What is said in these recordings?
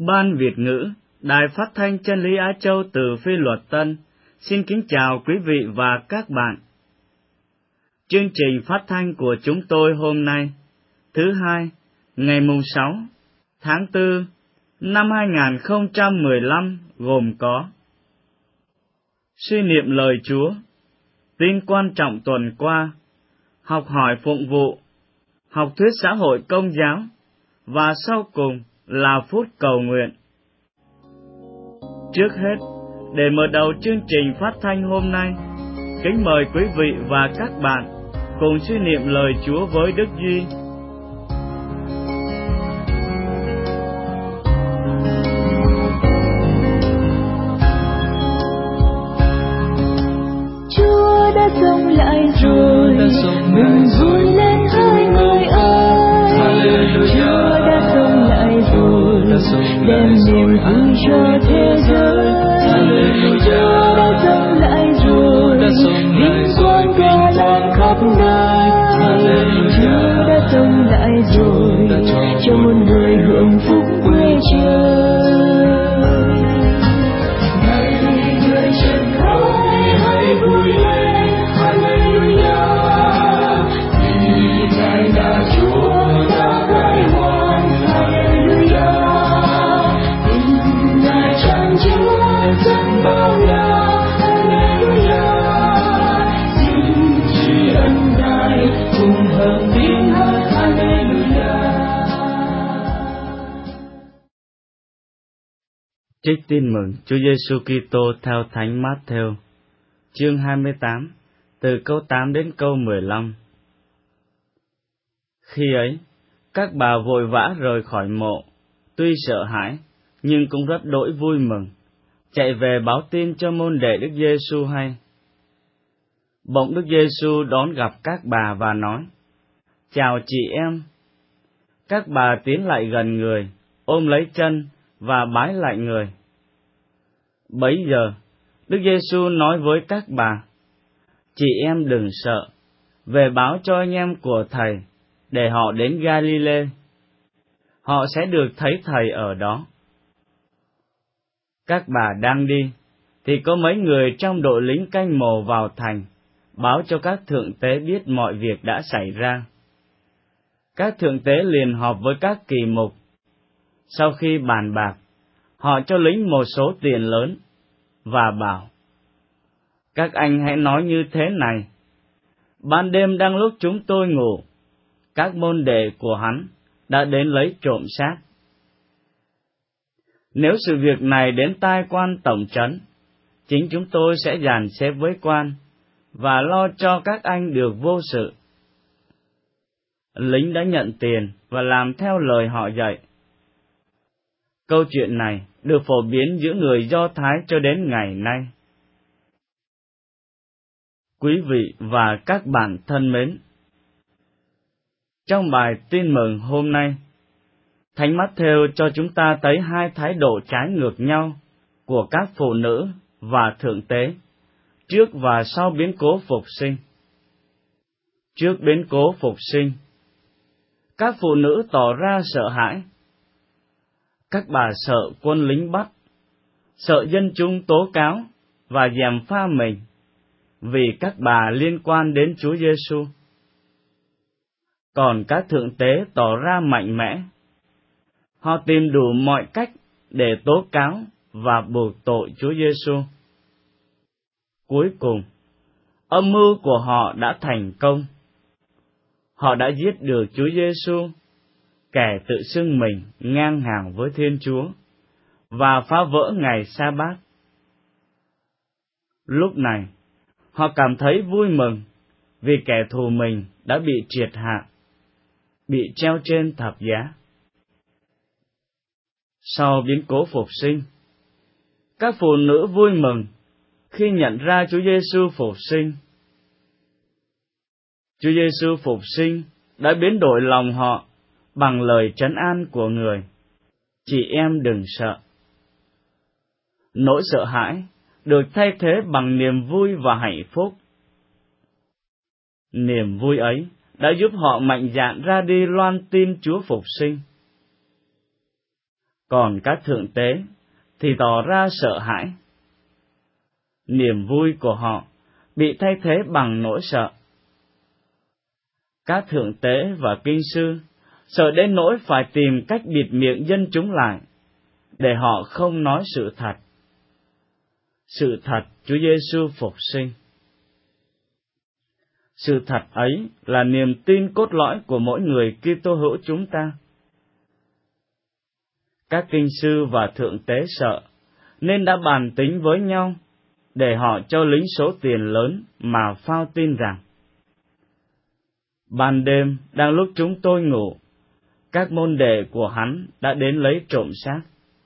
Ban Việt ngữ, Đài Phát thanh Chân lý Á Châu từ Phi Luật Tân, xin kính chào quý vị và các bạn. Chương trình phát thanh của chúng tôi hôm nay, thứ Hai, ngày mùng 6 tháng 4 năm 2015 gồm có suy niệm lời Chúa, tin quan trọng tuần qua, học hỏi phụng vụ, học thuyết xã hội Công giáo, và sau cùng là phút cầu nguyện. Trước hết, để mở đầu chương trình phát thanh hôm nay, kính mời quý vị và các bạn cùng suy niệm lời Chúa với Đức Duy. Chúa đã sống lại rồi, mừng vui lên hai người ơi. Chúa đã sống lại rồi, đem niềm vui cho thế giới. Chúa đã sống lại rồi, vinh quang tỏa lan khắp nơi. Chúa đã sống lại rồi, cho muôn người hưởng phúc quê trời. Này người trần ơi, hãy vui lên, Hallelujah, vì Ngài là Chúa đã khai hoàng, Hallelujah, tin Ngài trang Chúa dân bao la, Hallelujah, xin tri ân Ngài cùng hợp tiếng hát, Hallelujah. Trích tin mừng Chúa Giêsu Kitô theo Thánh Mát-thêu, chương 28, từ câu 8 đến câu 15. Khi ấy, các bà vội vã rời khỏi mộ, tuy sợ hãi, nhưng cũng rất đỗi vui mừng, chạy về báo tin cho môn đệ Đức Giêsu hay. Bỗng Đức Giêsu đón gặp các bà và nói: "Chào chị em." Các bà tiến lại gần người, ôm lấy chân và bái lại người. Bấy giờ, Đức Giêsu nói với các bà: "Chị em đừng sợ, về báo cho anh em của Thầy, để họ đến Ga-li-lê. Họ sẽ được thấy Thầy ở đó." Các bà đang đi, thì có mấy người trong đội lính canh mồ vào thành, báo cho các thượng tế biết mọi việc đã xảy ra. Các thượng tế liền họp với các kỳ mục. Sau khi bàn bạc, họ cho lính một số tiền lớn, và bảo: "Các anh hãy nói như thế này: ban đêm đang lúc chúng tôi ngủ, các môn đệ của hắn đã đến lấy trộm xác. Nếu sự việc này đến tai quan tổng trấn, chính chúng tôi sẽ dàn xếp với quan và lo cho các anh được vô sự." Lính đã nhận tiền và làm theo lời họ dạy. Câu chuyện này được phổ biến giữa người Do Thái cho đến ngày nay. Quý vị và các bạn thân mến, trong bài tin mừng hôm nay, Thánh Mát-thêu cho chúng ta thấy hai thái độ trái ngược nhau của các phụ nữ và thượng tế trước và sau biến cố phục sinh. Trước biến cố phục sinh, các phụ nữ tỏ ra sợ hãi. Các bà sợ quân lính bắt, sợ dân chúng tố cáo và gièm pha mình, vì các bà liên quan đến Chúa Giêsu. Còn các thượng tế tỏ ra mạnh mẽ. Họ tìm đủ mọi cách để tố cáo và buộc tội Chúa Giêsu. Cuối cùng, âm mưu của họ đã thành công. Họ đã giết được Chúa Giêsu, kẻ tự xưng mình ngang hàng với Thiên Chúa, và phá vỡ ngày Sa-bát. Lúc này, họ cảm thấy vui mừng vì kẻ thù mình đã bị triệt hạ, bị treo trên thập giá. Sau biến cố phục sinh, các phụ nữ vui mừng khi nhận ra Chúa Giêsu phục sinh. Chúa Giêsu phục sinh đã biến đổi lòng họ bằng lời trấn an của người: "Chị em đừng sợ." Nỗi sợ hãi được thay thế bằng niềm vui và hạnh phúc. Niềm vui ấy đã giúp họ mạnh dạn ra đi loan tin Chúa phục sinh. còn các thượng tế thì tỏ ra sợ hãi. Niềm vui của họ bị thay thế bằng nỗi sợ. Các thượng tế và kinh sư sợ đến nỗi phải tìm cách bịt miệng dân chúng lại, để họ không nói sự thật. Sự thật Chúa Giêsu phục sinh. Sự thật ấy là niềm tin cốt lõi của mỗi người Kitô hữu chúng ta. Các kinh sư và thượng tế sợ, nên đã bàn tính với nhau, để họ cho lính số tiền lớn mà phao tin rằng. Ban đêm, đang lúc chúng tôi ngủ, các môn đệ của hắn đã đến lấy trộm xác.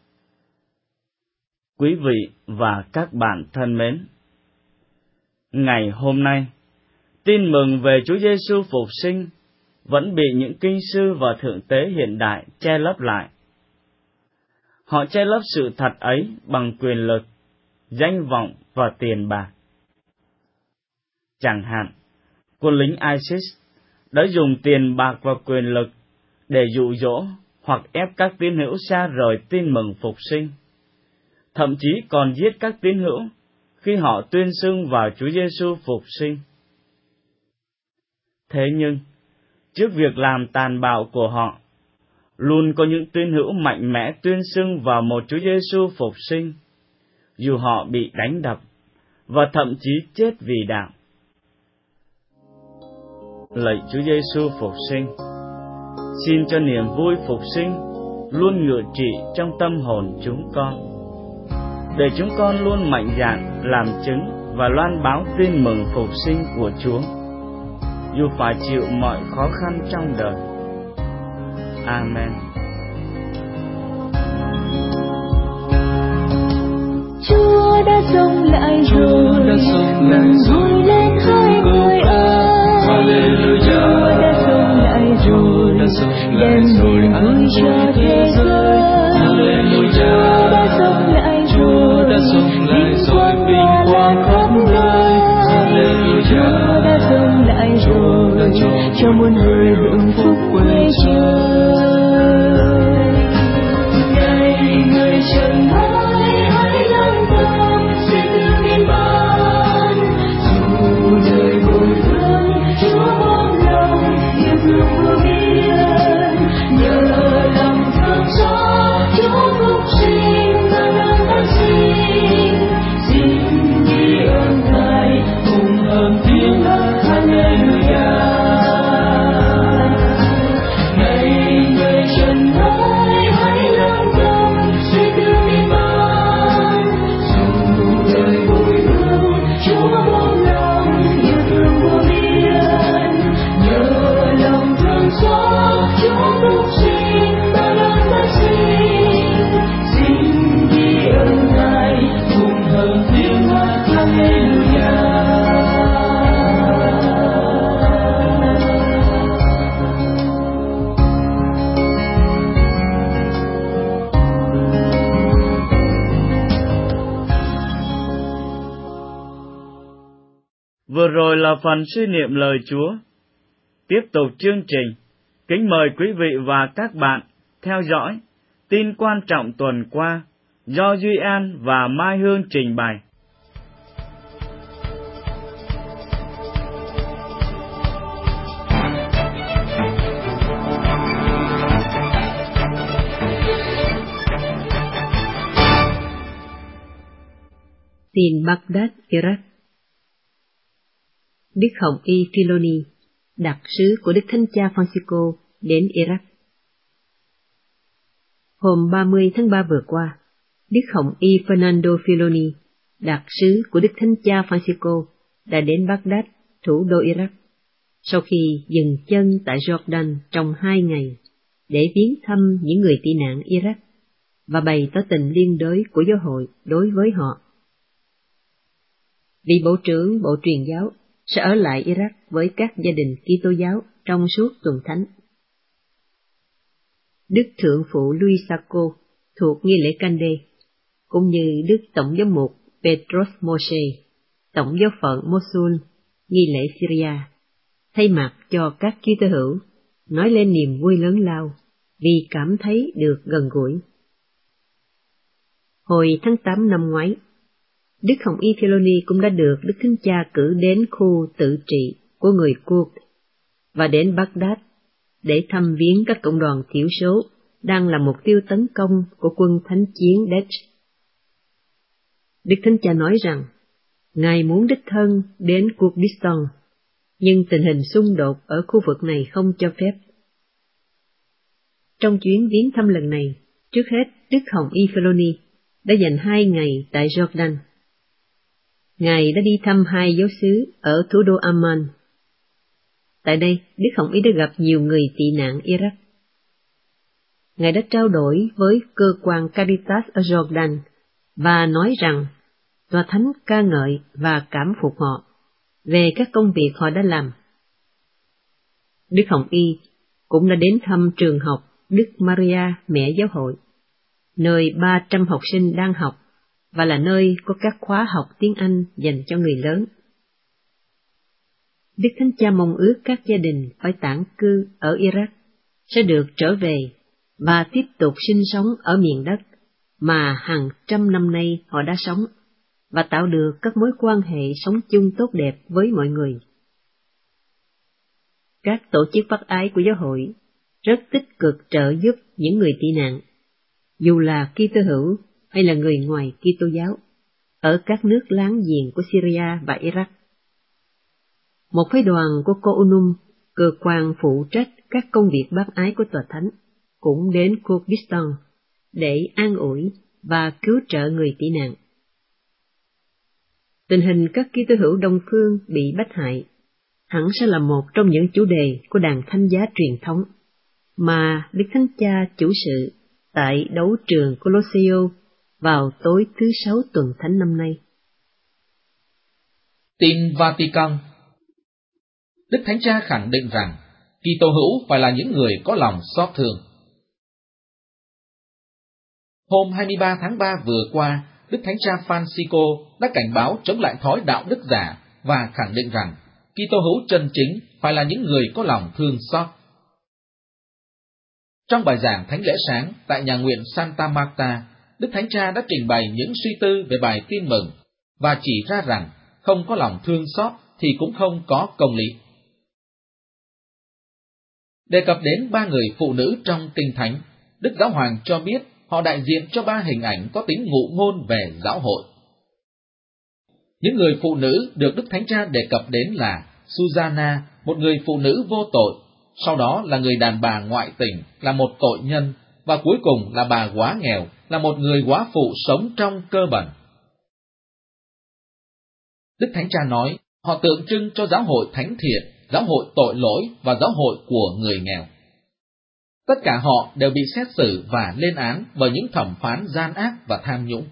Quý vị và các bạn thân mến, ngày hôm nay, tin mừng về Chúa Giêsu phục sinh vẫn bị những kinh sư và thượng tế hiện đại che lấp lại. Họ che lấp sự thật ấy bằng quyền lực, danh vọng và tiền bạc. Chẳng hạn, quân lính ISIS đã dùng tiền bạc và quyền lực để dụ dỗ hoặc ép các tín hữu xa rời tin mừng phục sinh, thậm chí còn giết các tín hữu khi họ tuyên xưng vào Chúa Giêsu phục sinh. Thế nhưng, trước việc làm tàn bạo của họ, luôn có những tín hữu mạnh mẽ tuyên xưng vào một Chúa Giêsu phục sinh, dù họ bị đánh đập và thậm chí chết vì đạo. Lạy Chúa Giêsu phục sinh, xin cho niềm vui phục sinh luôn ngự trị trong tâm hồn chúng con, để chúng con luôn mạnh dạn làm chứng và loan báo tin mừng phục sinh của Chúa, dù phải chịu mọi khó khăn trong đời. Amen. Chúa đã sống lại rồi, mừng vui lên hai người ơi. Chúa đã sống lại rồi, đem niềm vui cho thế giới. Chúa đã sống lại rồi, vinh quang hoa lan khắp nơi. Chúa đã sống lại rồi, cho muôn người hưởng phúc quê trời. Này người trần ơi, hãy lắng tâm suy tư miên man. Dù đời bồi thương, Chúa ôm lòng yêu thương vô biên. Nhờ lòng thương xót, Chúa phục sinh và đang tan sinh. Xin ghi ơn Ngài cùng ơn tiếng hát Hallelujah. Này người trần ơi, hãy lắng tâm suy tư miên man. Dù đời bồi thương, Chúa ôm lòng yêu thương vô biên. Nhờ lòng thương xót, Chúa phục sinh và đang tan sinh. Xin ghi ơn Ngài cùng ơn tiếng hát Hallelujah. Vừa rồi là phần suy niệm lời Chúa. Tiếp tục chương trình, kính mời quý vị và các bạn theo dõi tin quan trọng tuần qua do Duy An và Mai Hương trình bày. Tiền Baghdad, Iraq. Đức Hồng Y Filoni, đặc sứ của Đức Thánh Cha Francisco đến Iraq. Hôm 30 tháng 3 vừa qua, Đức Hồng Y Fernando Filoni, đặc sứ của Đức Thánh Cha Francisco đã đến Baghdad, thủ đô Iraq, sau khi dừng chân tại Jordan trong 2 ngày để viếng thăm những người tị nạn Iraq và bày tỏ tình liên đới của giáo hội đối với họ. Vị Bộ trưởng Bộ Truyền giáo sẽ ở lại Iraq với các gia đình Kitô giáo trong suốt tuần thánh. Đức Thượng phụ Luis Sacco thuộc nghi lễ Cande, cũng như Đức Tổng giám mục Petros Moshe, Tổng giáo phận Mosul, nghi lễ Syria, thay mặt cho các Kitô hữu nói lên niềm vui lớn lao vì cảm thấy được gần gũi. Hồi tháng 8 năm ngoái, Đức Hồng Y Philoni cũng đã được Đức Thánh Cha cử đến khu tự trị của người Kurd và đến Baghdad để thăm viếng các cộng đoàn thiểu số đang là mục tiêu tấn công của quân thánh chiến Daesh. Đức Thánh Cha nói rằng, Ngài muốn đích thân đến Kurdistan, nhưng tình hình xung đột ở khu vực này không cho phép. Trong chuyến viếng thăm lần này, trước hết Đức Hồng Y Philoni đã dành 2 ngày tại Jordan. Ngài đã đi thăm 2 giáo xứ ở thủ đô Amman. Tại đây, Đức Hồng Y đã gặp nhiều người tị nạn Iraq. Ngài đã trao đổi với cơ quan Caritas ở Jordan và nói rằng Tòa Thánh ca ngợi và cảm phục họ về các công việc họ đã làm. Đức Hồng Y cũng đã đến thăm trường học Đức Maria Mẹ Giáo hội, nơi 300 học sinh đang học và là nơi có các khóa học tiếng Anh dành cho người lớn. Đức Thánh Cha mong ước các gia đình phải tản cư ở Iraq sẽ được trở về và tiếp tục sinh sống ở miền đất mà hàng trăm năm nay họ đã sống, và tạo được các mối quan hệ sống chung tốt đẹp với mọi người. Các tổ chức bác ái của giáo hội rất tích cực trợ giúp những người tị nạn, dù là Kitô hữu hay là người ngoài Kitô giáo, ở các nước láng giềng của Syria và Iraq. Một phái đoàn của COUNUM, cơ quan phụ trách các công việc bác ái của Tòa Thánh, cũng đến Kurdistan để an ủi và cứu trợ người tị nạn. Tình hình các Kitô hữu Đông phương bị bách hại hẳn sẽ là một trong những chủ đề của đàn thánh giá truyền thống mà Đức Thánh Cha chủ sự tại đấu trường Colosseo vào tối thứ 6 tuần thánh năm nay. Tin Vatican. Đức Thánh Cha khẳng định rằng Kitô hữu phải là những người có lòng xót thương. Hôm 23 tháng 3 vừa qua, Đức Thánh Cha Francisco đã cảnh báo chống lại thói đạo đức giả và khẳng định rằng Kitô hữu chân chính phải là những người có lòng thương xót. Trong bài giảng Thánh lễ sáng tại nhà nguyện Santa Marta, Đức Thánh Cha đã trình bày những suy tư về bài tin mừng và chỉ ra rằng không có lòng thương xót thì cũng không có công lý. Đề cập đến 3 người phụ nữ trong Kinh Thánh, Đức Giáo Hoàng cho biết họ đại diện cho 3 hình ảnh có tính ngụ ngôn về giáo hội. Những người phụ nữ được Đức Thánh Cha đề cập đến là Susanna, một người phụ nữ vô tội, sau đó là người đàn bà ngoại tình, là một tội nhân, và cuối cùng là bà góa nghèo, là một người góa phụ sống trong cơ bẩn. Đức Thánh Cha nói, họ tượng trưng cho giáo hội thánh thiện, giáo hội tội lỗi và giáo hội của người nghèo. Tất cả họ đều bị xét xử và lên án bởi những thẩm phán gian ác và tham nhũng.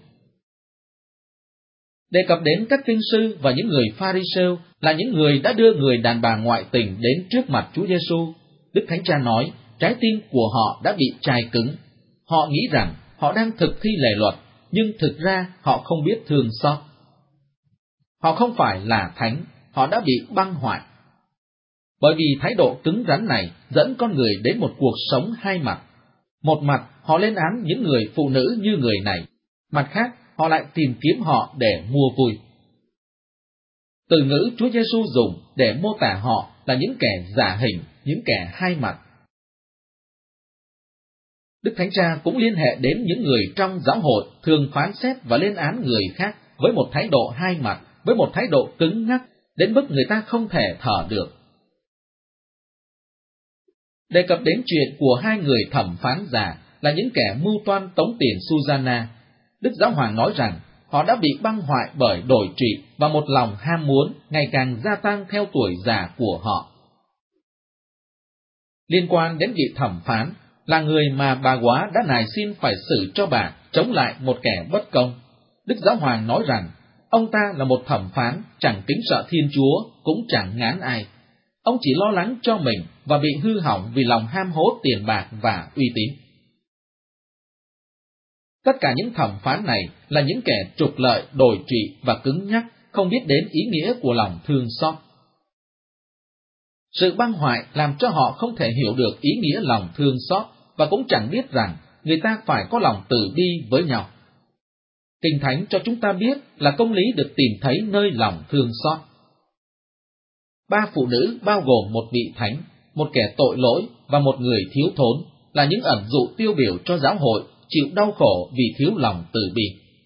Đề cập đến các kinh sư và những người Pha-ri-sêu là những người đã đưa người đàn bà ngoại tình đến trước mặt Chúa Giêsu. Đức Thánh Cha nói, trái tim của họ đã bị chai cứng. Họ nghĩ rằng họ đang thực thi lề luật, nhưng thực ra họ không biết thương xót. Họ không phải là thánh, họ đã bị băng hoại. Bởi vì thái độ cứng rắn này dẫn con người đến một cuộc sống hai mặt. Một mặt, họ lên án những người phụ nữ như người này. Mặt khác, họ lại tìm kiếm họ để mua vui. Từ ngữ Chúa Giêsu dùng để mô tả họ là những kẻ giả hình, những kẻ hai mặt. Đức Thánh Cha cũng liên hệ đến những người trong giáo hội thường phán xét và lên án người khác với một thái độ hai mặt, với một thái độ cứng ngắc, đến mức người ta không thể thở được. Đề cập đến chuyện của 2 người thẩm phán giả là những kẻ mưu toan tống tiền Susanna, Đức Giáo Hoàng nói rằng họ đã bị băng hoại bởi đồi trụy và một lòng ham muốn ngày càng gia tăng theo tuổi già của họ. Liên quan đến vị thẩm phán, là người mà bà góa đã nài xin phải xử cho bà chống lại một kẻ bất công, Đức Giáo Hoàng nói rằng ông ta là một thẩm phán chẳng kính sợ Thiên Chúa, cũng chẳng ngán ai. Ông chỉ lo lắng cho mình và bị hư hỏng vì lòng ham hố tiền bạc và uy tín. Tất cả những thẩm phán này là những kẻ trục lợi, đồi trụy và cứng nhắc, không biết đến ý nghĩa của lòng thương xót. Sự băng hoại làm cho họ không thể hiểu được ý nghĩa lòng thương xót và cũng chẳng biết rằng người ta phải có lòng từ bi với nhau. Kinh Thánh cho chúng ta biết là công lý được tìm thấy nơi lòng thương xót. 3 phụ nữ bao gồm một vị thánh, một kẻ tội lỗi và một người thiếu thốn là những ẩn dụ tiêu biểu cho giáo hội chịu đau khổ vì thiếu lòng từ bi.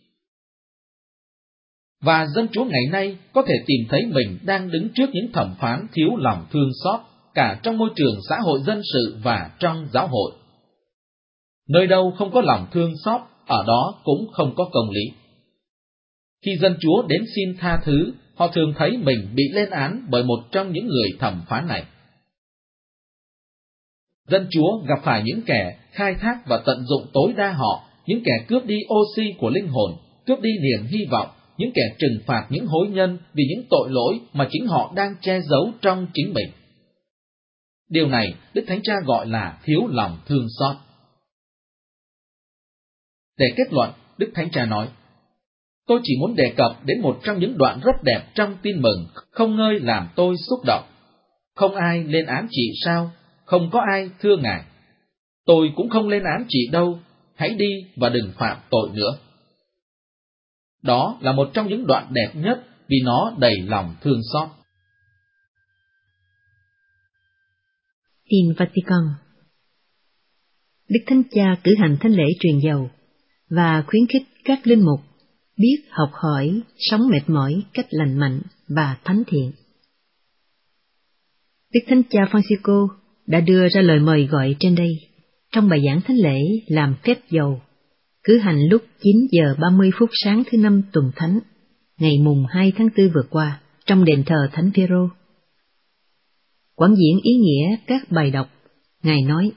Và dân Chúa ngày nay có thể tìm thấy mình đang đứng trước những thẩm phán thiếu lòng thương xót cả trong môi trường xã hội dân sự và trong giáo hội. Nơi đâu không có lòng thương xót, ở đó cũng không có công lý. Khi dân Chúa đến xin tha thứ, họ thường thấy mình bị lên án bởi một trong những người thẩm phán này. Dân Chúa gặp phải những kẻ khai thác và tận dụng tối đa họ, những kẻ cướp đi oxy của linh hồn, cướp đi niềm hy vọng, những kẻ trừng phạt những hối nhân vì những tội lỗi mà chính họ đang che giấu trong chính mình. Điều này Đức Thánh Cha gọi là thiếu lòng thương xót. Để kết luận, Đức Thánh Cha nói, tôi chỉ muốn đề cập đến một trong những đoạn rất đẹp trong tin mừng, không ngơi làm tôi xúc động. Không ai lên án chị sao? Không có ai thưa Ngài. Tôi cũng không lên án chị đâu, hãy đi và đừng phạm tội nữa. Đó là một trong những đoạn đẹp nhất vì nó đầy lòng thương xót. Tin Vatican. Đức Thánh Cha cử hành thánh lễ truyền dầu và khuyến khích các linh mục biết học hỏi, sống mệt mỏi cách lành mạnh và thánh thiện. Đức Thánh Cha Francisco đã đưa ra lời mời gọi trên đây trong bài giảng thánh lễ làm phép dầu, cử hành lúc 9 giờ 30 phút sáng thứ Năm tuần thánh, ngày mùng 2 tháng 4 vừa qua, trong đền thờ Thánh Phêrô. Quảng diễn ý nghĩa các bài đọc, Ngài nói: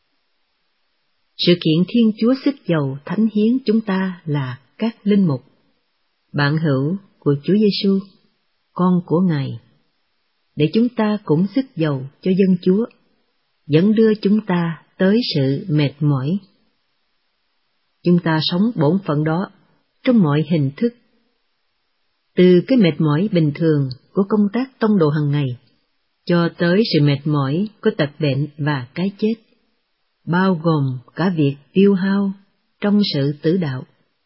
sự kiện Thiên Chúa xức dầu thánh hiến chúng ta là các linh mục, bạn hữu của Chúa Giêsu, con của Ngài, để chúng ta cũng xức dầu cho dân Chúa, dẫn đưa chúng ta tới sự mệt mỏi. Chúng ta sống bổn phận đó trong mọi hình thức, từ cái mệt mỏi bình thường của công tác tông đồ hàng ngày, cho tới sự mệt mỏi của tật bệnh và cái chết, bao gồm cả việc tiêu hao trong sự tử đạo.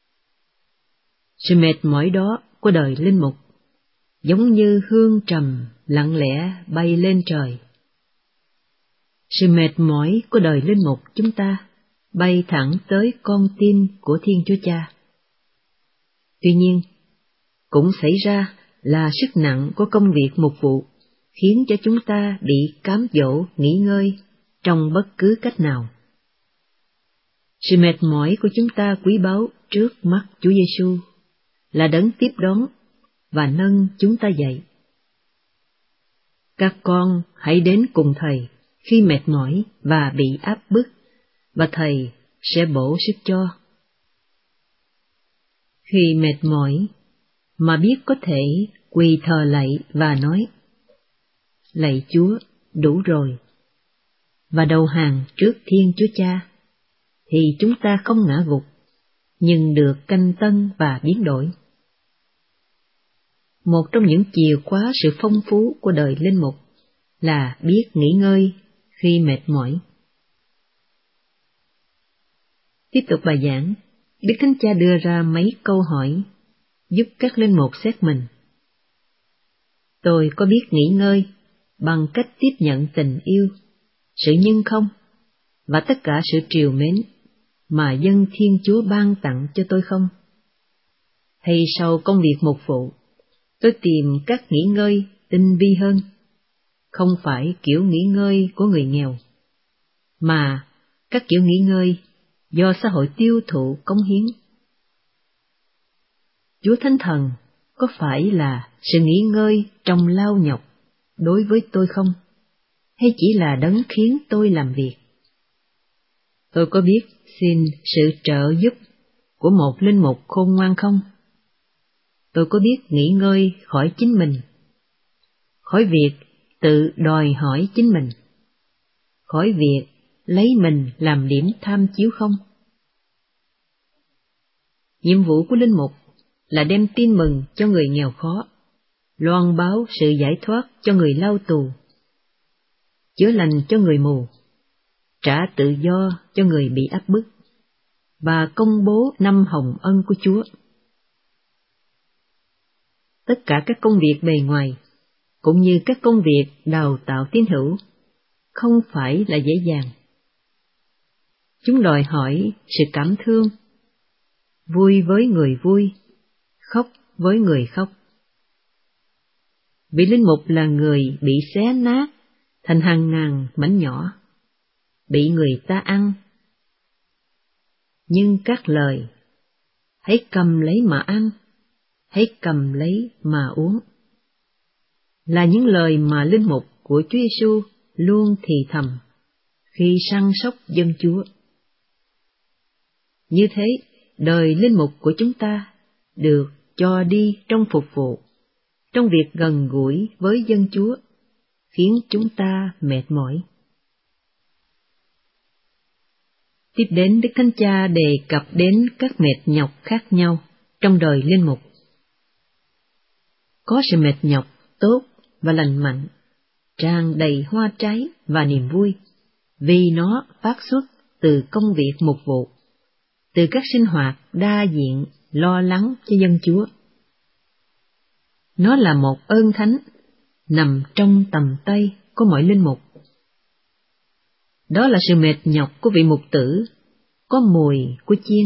Sự mệt mỏi đó của đời linh mục giống như hương trầm lặng lẽ bay lên trời. Sự mệt mỏi của đời linh mục chúng ta bay thẳng tới con tim của Thiên Chúa Cha. Tuy nhiên, cũng xảy ra là sức nặng của công việc mục vụ khiến cho chúng ta bị cám dỗ nghỉ ngơi trong bất cứ cách nào. Sự mệt mỏi của chúng ta quý báu trước mắt Chúa Giêsu là đấng tiếp đón và nâng chúng ta dậy. Các con hãy đến cùng Thầy khi mệt mỏi và bị áp bức, và Thầy sẽ bổ sức cho. Khi mệt mỏi mà biết có thể quỳ thờ lạy và nói: lạy Chúa, đủ rồi, và đầu hàng trước Thiên Chúa Cha, thì chúng ta không ngã gục, nhưng được canh tân và biến đổi. Một trong những chìa khóa sự phong phú của đời linh mục là biết nghỉ ngơi khi mệt mỏi. Tiếp tục bài giảng, Đức Thánh Cha đưa ra mấy câu hỏi giúp các linh mục xét mình. Tôi có biết nghỉ ngơi bằng cách tiếp nhận tình yêu, sự nhân không và tất cả sự trìu mến mà dân Thiên Chúa ban tặng cho tôi không? Hay sau công việc mục vụ, tôi tìm các nghỉ ngơi tinh vi hơn, không phải kiểu nghỉ ngơi của người nghèo, mà các kiểu nghỉ ngơi do xã hội tiêu thụ cống hiến? Chúa Thánh Thần có phải là sự nghỉ ngơi trong lao nhọc đối với tôi không, hay chỉ là đấng khiến tôi làm việc? Tôi có biết xin sự trợ giúp của một linh mục khôn ngoan không? Tôi có biết nghỉ ngơi khỏi chính mình, khỏi việc tự đòi hỏi chính mình, khỏi việc lấy mình làm điểm tham chiếu không? Nhiệm vụ của linh mục là đem tin mừng cho người nghèo khó, loan báo sự giải thoát cho người lao tù, chữa lành cho người mù, trả tự do cho người bị áp bức, và công bố năm hồng ân của Chúa. tất cả các công việc bề ngoài, cũng như các công việc đào tạo tín hữu, không phải là dễ dàng. Chúng đòi hỏi sự cảm thương, vui với người vui, khóc với người khóc. Vị linh mục là người bị xé nát thành hàng ngàn mảnh nhỏ, bị người ta ăn. Nhưng các lời, hãy cầm lấy mà ăn, hãy cầm lấy mà uống, là những lời mà linh mục của Chúa Giêsu luôn thì thầm khi săn sóc dân Chúa. Như thế, đời linh mục của chúng ta được cho đi trong phục vụ, trong việc gần gũi với dân Chúa, khiến chúng ta mệt mỏi. Tiếp đến, Đức Thánh Cha đề cập đến các mệt nhọc khác nhau trong đời linh mục. Có sự mệt nhọc tốt và lành mạnh, tràn đầy hoa trái và niềm vui, vì nó phát xuất từ công việc mục vụ, từ các sinh hoạt đa diện lo lắng cho dân Chúa. Nó là một ơn thánh nằm trong tầm tay của mọi linh mục. Đó là sự mệt nhọc của vị mục tử, có mùi của chiên.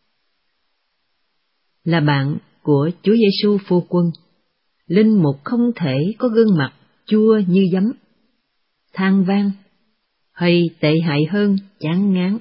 Là bạn của Chúa Giêsu Phu Quân, linh mục không thể có gương mặt chua như giấm, than van, hay tệ hại hơn chán ngán.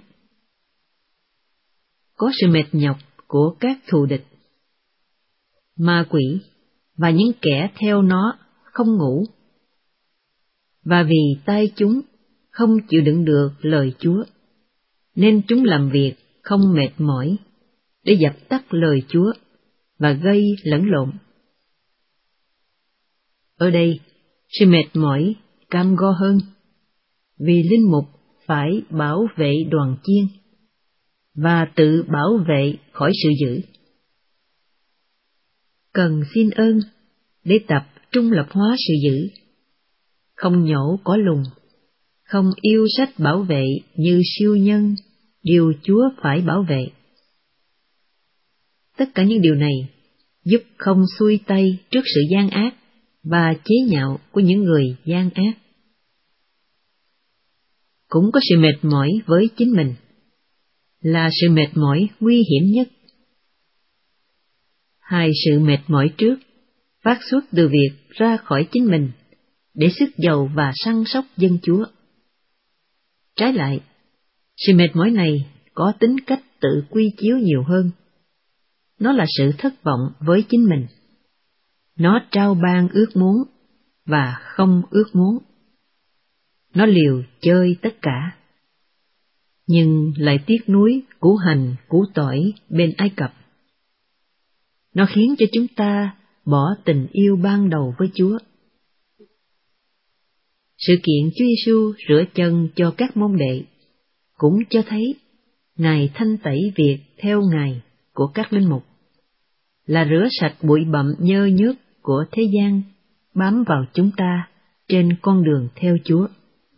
Có sự mệt nhọc của các thù địch, ma quỷ và những kẻ theo nó không ngủ, và vì tai chúng không chịu đựng được lời Chúa, nên chúng làm việc không mệt mỏi để dập tắt lời Chúa và gây lẫn lộn. Ở đây, sự mệt mỏi cam go hơn, vì linh mục phải bảo vệ đoàn chiên và tự bảo vệ khỏi sự dữ. Cần xin ơn để tập trung lập hóa sự dữ, không nhổ cỏ lùng, không yêu sách bảo vệ như siêu nhân, điều Chúa phải bảo vệ. Tất cả những điều này giúp không xuôi tay trước sự gian ác và chế nhạo của những người gian ác. Cũng có sự mệt mỏi với chính mình, là sự mệt mỏi nguy hiểm nhất. Hai sự mệt mỏi trước phát xuất từ việc ra khỏi chính mình để sức giàu và săn sóc dân Chúa. Trái lại, sự mệt mỏi này có tính cách tự quy chiếu nhiều hơn. Nó là sự thất vọng với chính mình. Nó trao ban ước muốn và không ước muốn. Nó liều chơi tất cả, nhưng lại tiếc nuối củ hành củ tỏi bên Ai Cập. Nó khiến cho chúng ta bỏ tình yêu ban đầu với Chúa. Sự kiện Chúa Giêsu rửa chân cho các môn đệ cũng cho thấy Ngài thanh tẩy việc theo Ngài của các linh mục, là rửa sạch bụi bặm nhơ nhớp của thế gian bám vào chúng ta trên con đường theo Chúa.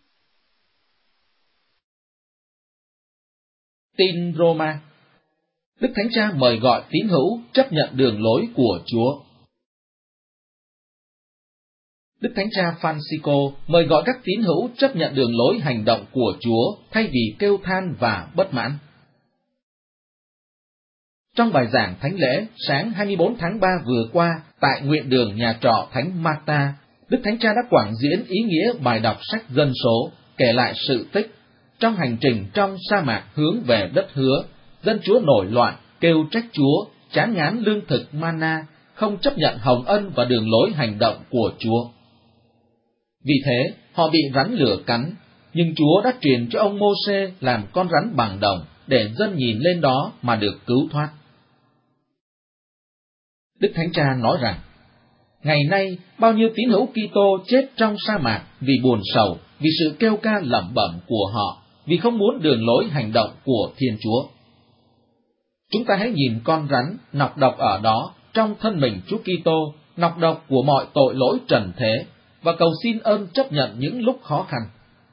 Tin Roma. Đức Thánh Cha mời gọi tín hữu chấp nhận đường lối của Chúa. Đức Thánh Cha Francisco mời gọi các tín hữu chấp nhận đường lối hành động của Chúa thay vì kêu than và bất mãn. Trong bài giảng thánh lễ sáng 24 tháng 3 vừa qua tại nguyện đường nhà trọ Thánh Marta, Đức Thánh Cha đã quảng diễn ý nghĩa bài đọc sách Dân số, kể lại sự tích. Trong hành trình trong sa mạc hướng về đất hứa, dân Chúa nổi loạn, kêu trách Chúa, chán ngán lương thực mana, không chấp nhận hồng ân và đường lối hành động của Chúa. Vì thế, họ bị rắn lửa cắn, nhưng Chúa đã truyền cho ông Mô-sê làm con rắn bằng đồng để dân nhìn lên đó mà được cứu thoát. Đức Thánh Cha nói rằng, ngày nay bao nhiêu tín hữu Kitô chết trong sa mạc vì buồn sầu, vì sự kêu ca lẩm bẩm của họ, vì không muốn đường lối hành động của Thiên Chúa. Chúng ta hãy nhìn con rắn nọc độc ở đó trong thân mình Chúa Kitô, nọc độc của mọi tội lỗi trần thế, và cầu xin ơn chấp nhận những lúc khó khăn.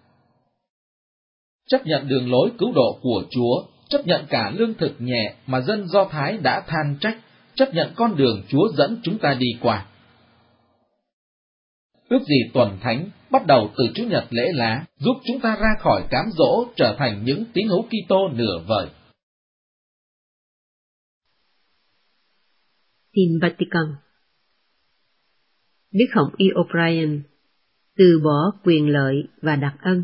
Chấp nhận đường lối cứu độ của Chúa, chấp nhận cả lương thực nhẹ mà dân Do Thái đã than trách, chấp nhận con đường Chúa dẫn chúng ta đi qua. Ước gì tuần thánh bắt đầu từ Chủ nhật lễ lá, giúp chúng ta ra khỏi cám dỗ trở thành những tín hữu Kitô nửa vời. Tin Vatican. Đức Hồng Y O'Brien từ bỏ quyền lợi và đặc ân.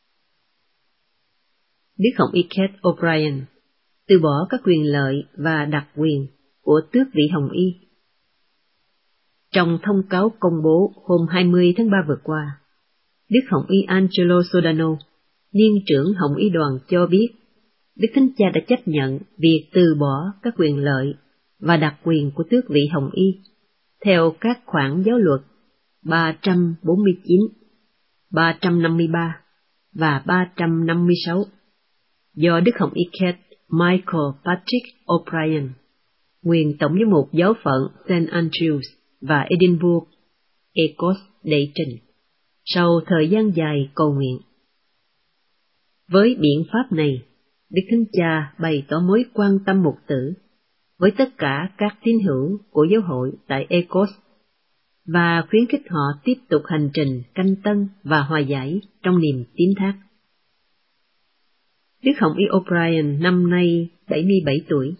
Đức Hồng Y Kate O'Brien từ bỏ các quyền lợi và đặc quyền của tước vị Hồng Y. Trong thông cáo công bố hôm 20 tháng 3 vừa qua, Đức Hồng Y Angelo Sodano, niên trưởng Hồng Y đoàn cho biết, Đức Thánh Cha đã chấp nhận việc từ bỏ các quyền lợi và đặc quyền của tước vị Hồng Y theo các khoản giáo luật 349, 353 và 356 do Đức Hồng Y Kate Michael Patrick O'Brien, nguyên tổng giám mục giáo phận St. Andrews và Edinburgh, Écosse đệ trình, sau thời gian dài cầu nguyện. Với biện pháp này, Đức Thánh Cha bày tỏ mối quan tâm mục tử với tất cả các tín hữu của giáo hội tại Écosse và khuyến khích họ tiếp tục hành trình canh tân và hòa giải trong niềm tín thác. Đức Hồng Y O'Brien năm nay 77 tuổi.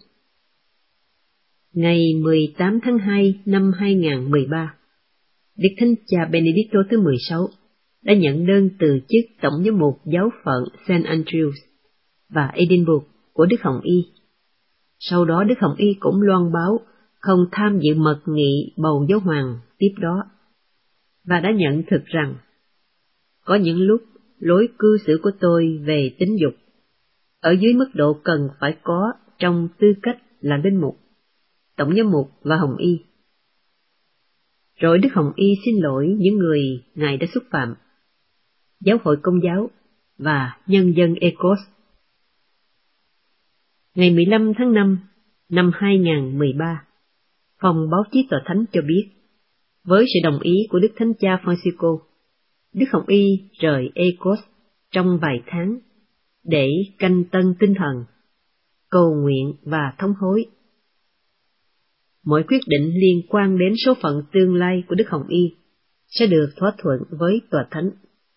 Ngày 18 tháng 2 năm 2013, Đức Thánh Cha Benedicto thứ 16 đã nhận đơn từ chức tổng giám mục giáo phận St. Andrews và Edinburgh của Đức Hồng Y. Sau đó Đức Hồng Y cũng loan báo không tham dự mật nghị bầu giáo hoàng tiếp đó, và đã nhận thực rằng, có những lúc lối cư xử của tôi về tính dục ở dưới mức độ cần phải có trong tư cách là linh mục, tổng giám mục và Hồng Y. Rồi Đức Hồng Y xin lỗi những người Ngài đã xúc phạm, giáo hội Công giáo và nhân dân Écosse. Ngày 15 tháng 5 năm 2013, Phòng báo chí Tòa Thánh cho biết, với sự đồng ý của Đức Thánh Cha Francisco, Đức Hồng Y rời Écosse trong vài tháng để canh tân tinh thần, cầu nguyện và thống hối. Mọi quyết định liên quan đến số phận tương lai của Đức Hồng Y sẽ được thỏa thuận với Tòa Thánh.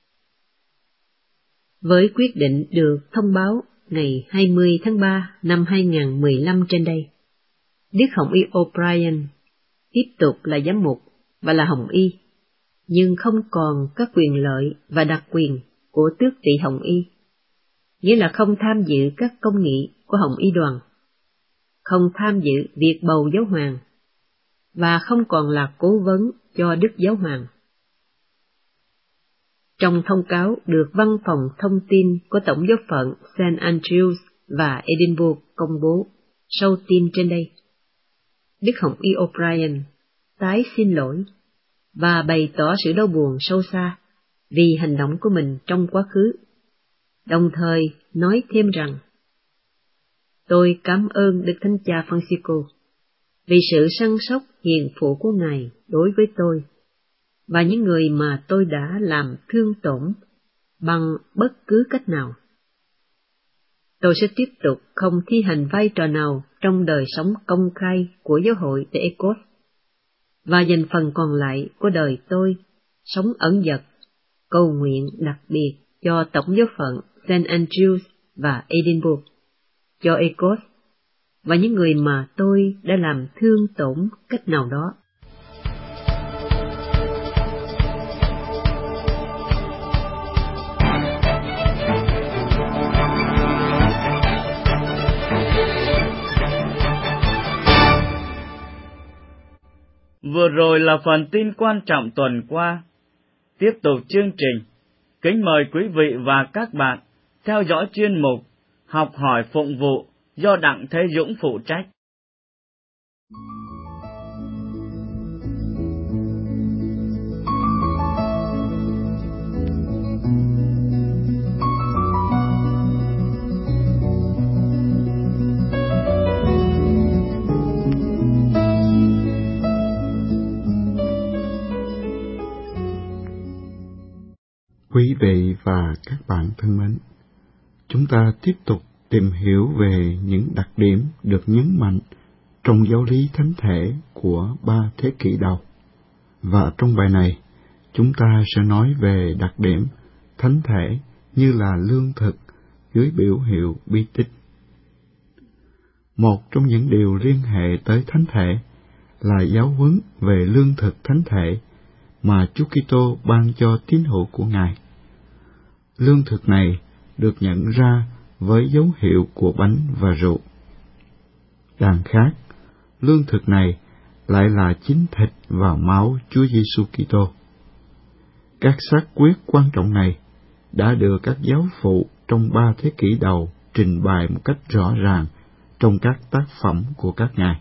Với quyết định được thông báo ngày 20 tháng 3 năm 2015 trên đây, Đức Hồng Y O'Brien tiếp tục là giám mục và là Hồng Y, nhưng không còn các quyền lợi và đặc quyền của tước vị Hồng Y, nghĩa là không tham dự các công nghị của Hồng Y đoàn, không tham dự việc bầu giáo hoàng, và không còn là cố vấn cho Đức Giáo hoàng. Trong thông cáo được Văn phòng Thông tin của Tổng giáo phận St. Andrews và Edinburgh công bố sau tin trên đây, Đức Hồng Y O'Brien tái xin lỗi và bày tỏ sự đau buồn sâu xa vì hành động của mình trong quá khứ, đồng thời nói thêm rằng, tôi cảm ơn Đức Thánh Cha Francisco vì sự săn sóc hiền phụ của Ngài đối với tôi và những người mà tôi đã làm thương tổn bằng bất cứ cách nào. Tôi sẽ tiếp tục không thi hành vai trò nào trong đời sống công khai của giáo hội tại Écosse, và dành phần còn lại của đời tôi sống ẩn dật, cầu nguyện đặc biệt cho Tổng giáo phận St. Andrews và Edinburgh, cho Écosse và những người mà tôi đã làm thương tổn cách nào đó. Vừa rồi là phần tin quan trọng tuần qua. Tiếp tục chương trình, kính mời quý vị và các bạn theo dõi chuyên mục Học hỏi phụng vụ do Đặng Thế Dũng phụ trách. Quý vị và các bạn thân mến, chúng ta tiếp tục tìm hiểu về những đặc điểm được nhấn mạnh trong giáo lý thánh thể của 3 thế kỷ đầu. Và trong bài này, chúng ta sẽ nói về đặc điểm thánh thể như là lương thực dưới biểu hiệu bí tích. Một trong những điều liên hệ tới thánh thể là giáo huấn về lương thực thánh thể mà Chúa Kitô ban cho tín hữu của Ngài. Lương thực này được nhận ra với dấu hiệu của bánh và rượu. Đằng khác, lương thực này lại là chính thịt và máu Chúa Giêsu Kitô. Các xác quyết quan trọng này đã được các giáo phụ trong 3 thế kỷ đầu trình bày một cách rõ ràng trong các tác phẩm của các ngài.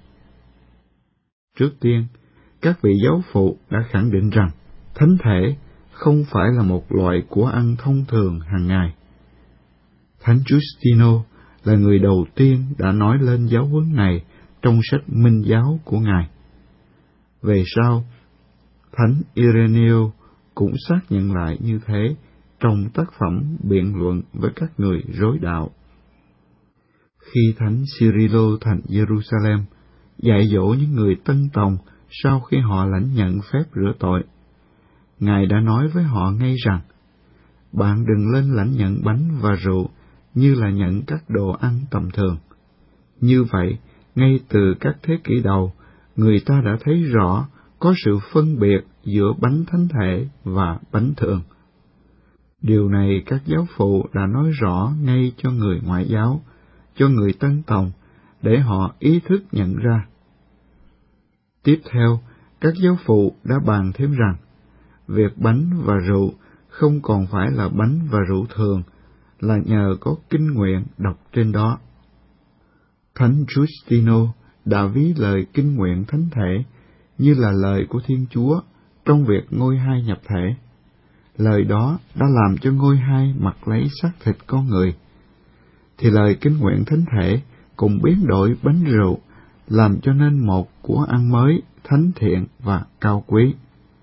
Trước tiên, các vị giáo phụ đã khẳng định rằng thánh thể không phải là một loại của ăn thông thường hàng ngày. Thánh Giustino là người đầu tiên đã nói lên giáo huấn này trong sách Minh giáo của Ngài. Về sau, Thánh Ireneo cũng xác nhận lại như thế trong tác phẩm biện luận với các người rối đạo. Khi Thánh Cyrilo thành Jerusalem dạy dỗ những người tân tòng sau khi họ lãnh nhận phép rửa tội, Ngài đã nói với họ ngay rằng, bạn đừng lên lãnh nhận bánh và rượu như là nhận các đồ ăn tầm thường. Như vậy, ngay từ các thế kỷ đầu, người ta đã thấy rõ có sự phân biệt giữa bánh thánh thể và bánh thường. Điều này các giáo phụ đã nói rõ ngay cho người ngoại giáo, cho người tân tòng, để họ ý thức nhận ra. Tiếp theo, các giáo phụ đã bàn thêm rằng, việc bánh và rượu không còn phải là bánh và rượu thường, là nhờ có kinh nguyện đọc trên đó. Thánh Giustino đã ví lời kinh nguyện thánh thể như là lời của Thiên Chúa trong việc ngôi hai nhập thể. Lời đó đã làm cho ngôi hai mặc lấy xác thịt con người, thì lời kinh nguyện thánh thể cũng biến đổi bánh rượu, làm cho nên một của ăn mới, thánh thiện và cao quý.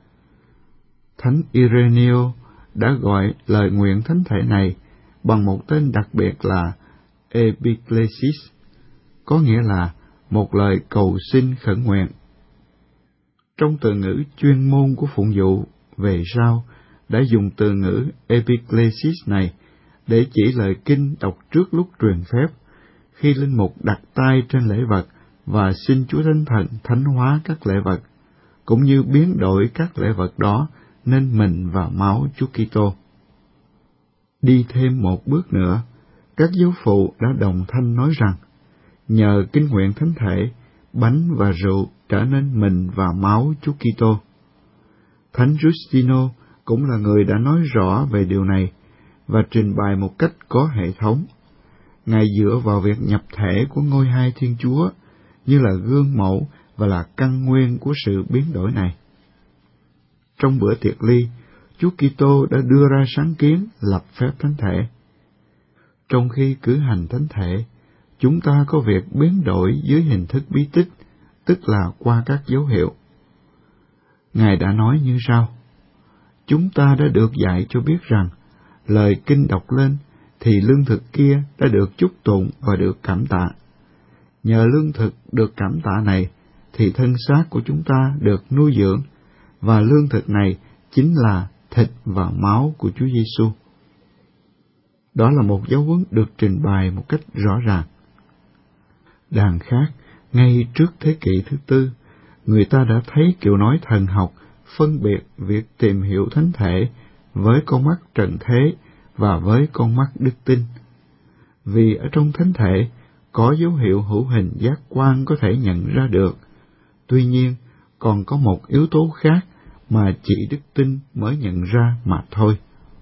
Thánh Ireneo đã gọi lời nguyện thánh thể này bằng một tên đặc biệt là Epiclesis, có nghĩa là một lời cầu xin khẩn nguyện. Trong từ ngữ chuyên môn của phụng vụ về sau đã dùng từ ngữ Epiclesis này để chỉ lời kinh đọc trước lúc truyền phép, khi linh mục đặt tay trên lễ vật và xin Chúa Thánh Thần thánh hóa các lễ vật, cũng như biến đổi các lễ vật đó nên mình và máu Chúa Kitô. Đi thêm một bước nữa, các giáo phụ đã đồng thanh nói rằng, nhờ kinh nguyện thánh thể, bánh và rượu trở nên mình và máu Chúa Kitô. Thánh Giustino cũng là người đã nói rõ về điều này và trình bày một cách có hệ thống. Ngài dựa vào việc nhập thể của ngôi hai Thiên Chúa như là gương mẫu và là căn nguyên của sự biến đổi này. Trong bữa tiệc ly, Chúa Kitô đã đưa ra sáng kiến lập phép thánh thể. Trong khi cử hành thánh thể, chúng ta có việc biến đổi dưới hình thức bí tích, tức là qua các dấu hiệu. Ngài đã nói như sau: chúng ta đã được dạy cho biết rằng, lời kinh đọc lên thì lương thực kia đã được chúc tụng và được cảm tạ. Nhờ lương thực được cảm tạ này thì thân xác của chúng ta được nuôi dưỡng, và lương thực này chính là thịt và máu của Chúa Giêsu. Đó là một giáo huấn được trình bày một cách rõ ràng. Đằng khác, ngay trước thế kỷ thứ tư, người ta đã thấy kiểu nói thần học phân biệt việc tìm hiểu thánh thể với con mắt trần thế và với con mắt đức tin. Vì ở trong thánh thể có dấu hiệu hữu hình giác quan có thể nhận ra được, tuy nhiên còn có một yếu tố khác mà chỉ đức tin mới nhận ra mà thôi.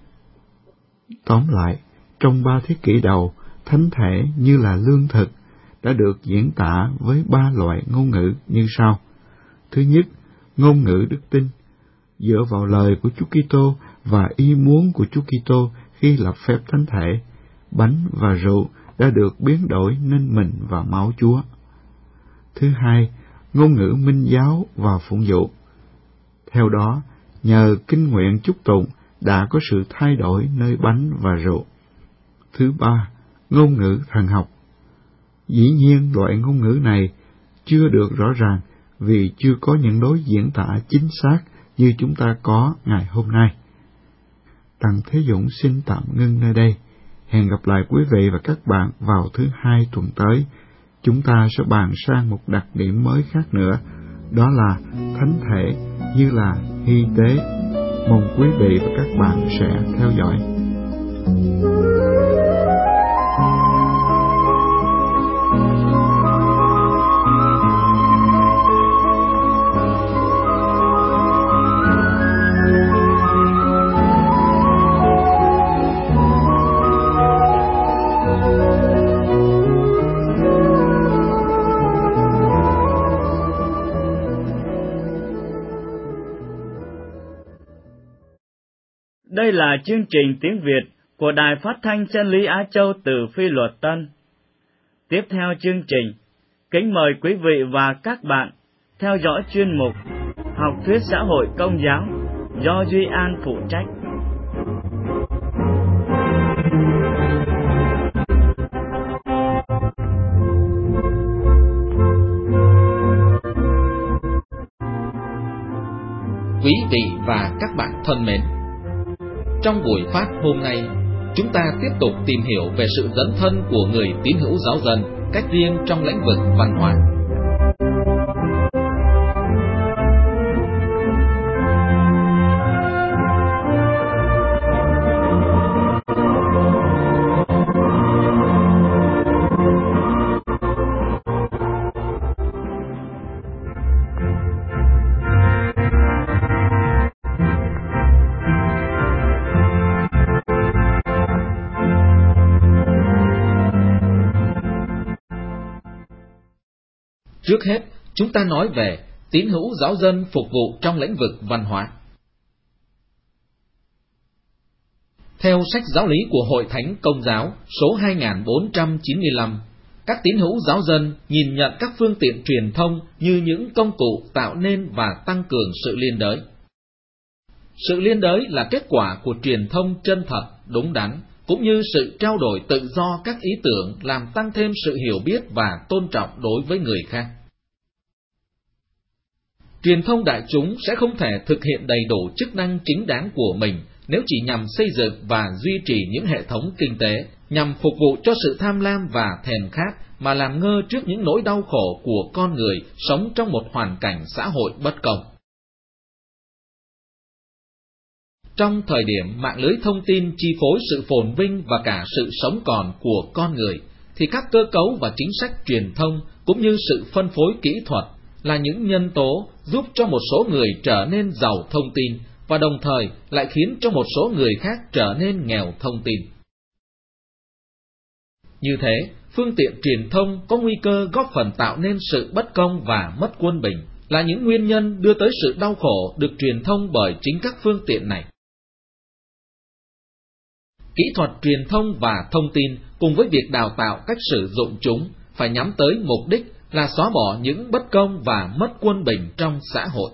Tóm lại, trong 3 thế kỷ đầu, thánh thể như là lương thực đã được diễn tả với 3 loại ngôn ngữ như sau. Thứ nhất, ngôn ngữ đức tin, dựa vào lời của Chúa Kitô và ý muốn của Chúa Kitô khi lập phép thánh thể, bánh và rượu đã được biến đổi nên mình và máu Chúa. Thứ hai, ngôn ngữ minh giáo và phụng vụ. Theo đó, nhờ kinh nguyện chúc tụng đã có sự thay đổi nơi bánh và rượu. Thứ ba, ngôn ngữ thần học. Dĩ nhiên loại ngôn ngữ này chưa được rõ ràng vì chưa có những đối diễn tả chính xác như chúng ta có ngày hôm nay. Đặng Thế Dũng xin tạm ngưng nơi đây. Hẹn gặp lại quý vị và các bạn vào thứ Hai tuần tới. Chúng ta sẽ bàn sang một đặc điểm mới khác nữa, đó là thánh thể như là hy tế. Mong quý vị và các bạn sẽ theo dõi. Đây là chương trình tiếng Việt của Đài Phát thanh Chân lý Á Châu từ Phi Luật Tân. Tiếp theo chương trình, kính mời quý vị và các bạn theo dõi chuyên mục Học thuyết xã hội Công giáo do Duy An phụ trách. Quý vị và các bạn thân mến, trong buổi phát hôm nay, chúng ta tiếp tục tìm hiểu về sự dấn thân của người tín hữu giáo dân cách riêng trong lĩnh vực văn hóa. Trước hết, chúng ta nói về tín hữu giáo dân phục vụ trong lĩnh vực văn hóa. Theo sách giáo lý của Hội Thánh Công giáo số 2495, các tín hữu giáo dân nhìn nhận các phương tiện truyền thông như những công cụ tạo nên và tăng cường sự liên đới. Sự liên đới là kết quả của truyền thông chân thật, đúng đắn, cũng như sự trao đổi tự do các ý tưởng làm tăng thêm sự hiểu biết và tôn trọng đối với người khác. Truyền thông đại chúng sẽ không thể thực hiện đầy đủ chức năng chính đáng của mình nếu chỉ nhằm xây dựng và duy trì những hệ thống kinh tế, nhằm phục vụ cho sự tham lam và thèm khát mà làm ngơ trước những nỗi đau khổ của con người sống trong một hoàn cảnh xã hội bất công. Trong thời điểm mạng lưới thông tin chi phối sự phồn vinh và cả sự sống còn của con người, thì các cơ cấu và chính sách truyền thông cũng như sự phân phối kỹ thuật là những nhân tố giúp cho một số người trở nên giàu thông tin và đồng thời lại khiến cho một số người khác trở nên nghèo thông tin. Như thế, phương tiện truyền thông có nguy cơ góp phần tạo nên sự bất công và mất quân bình, là những nguyên nhân đưa tới sự đau khổ được truyền thông bởi chính các phương tiện này. Kỹ thuật truyền thông và thông tin cùng với việc đào tạo cách sử dụng chúng phải nhắm tới mục đích là xóa bỏ những bất công và mất quân bình trong xã hội.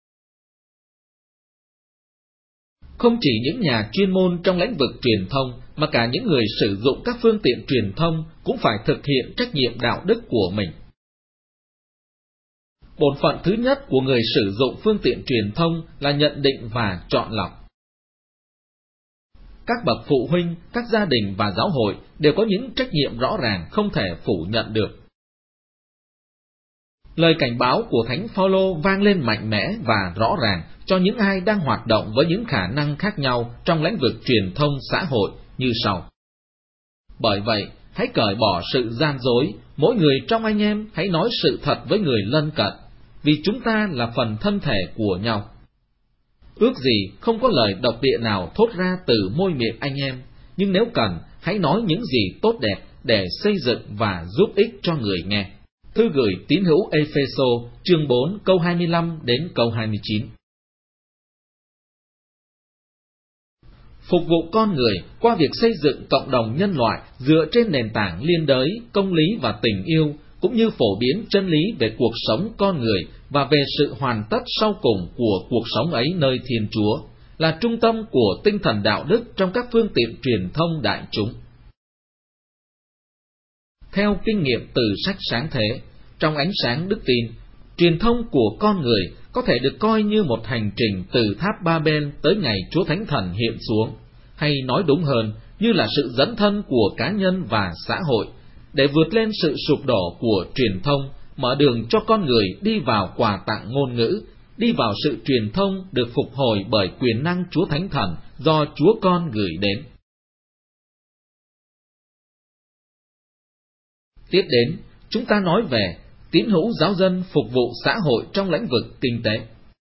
Không chỉ những nhà chuyên môn trong lĩnh vực truyền thông, mà cả những người sử dụng các phương tiện truyền thông cũng phải thực hiện trách nhiệm đạo đức của mình. Bổn phận thứ nhất của người sử dụng phương tiện truyền thông là nhận định và chọn lọc. Các bậc phụ huynh, các gia đình và giáo hội đều có những trách nhiệm rõ ràng không thể phủ nhận được. Lời cảnh báo của Thánh Phaolô vang lên mạnh mẽ và rõ ràng cho những ai đang hoạt động với những khả năng khác nhau trong lĩnh vực truyền thông xã hội như sau. Bởi vậy, hãy cởi bỏ sự gian dối, mỗi người trong anh em hãy nói sự thật với người lân cận, vì chúng ta là phần thân thể của nhau. Ước gì không có lời độc địa nào thốt ra từ môi miệng anh em, nhưng nếu cần, hãy nói những gì tốt đẹp để xây dựng và giúp ích cho người nghe. Thư gửi tín hữu Ê-phê-sô, chương 4, câu 25 đến câu 29. Phục vụ con người qua việc xây dựng cộng đồng nhân loại dựa trên nền tảng liên đới, công lý và tình yêu, cũng như phổ biến chân lý về cuộc sống con người và về sự hoàn tất sau cùng của cuộc sống ấy nơi Thiên Chúa, là trung tâm của tinh thần đạo đức trong các phương tiện truyền thông đại chúng. Theo kinh nghiệm từ sách Sáng Thế, trong ánh sáng đức tin, Truyền thông của con người có thể được coi như một hành trình từ tháp Ba-bên tới ngày Chúa Thánh Thần hiện xuống, hay nói đúng hơn, như là sự dấn thân của cá nhân và xã hội, để vượt lên sự sụp đổ của truyền thông, mở đường cho con người đi vào quà tặng ngôn ngữ, đi vào sự truyền thông được phục hồi bởi quyền năng Chúa Thánh Thần do Chúa Con gửi đến. Tiếp đến, chúng ta nói về tín hữu giáo dân phục vụ xã hội trong lĩnh vực kinh tế.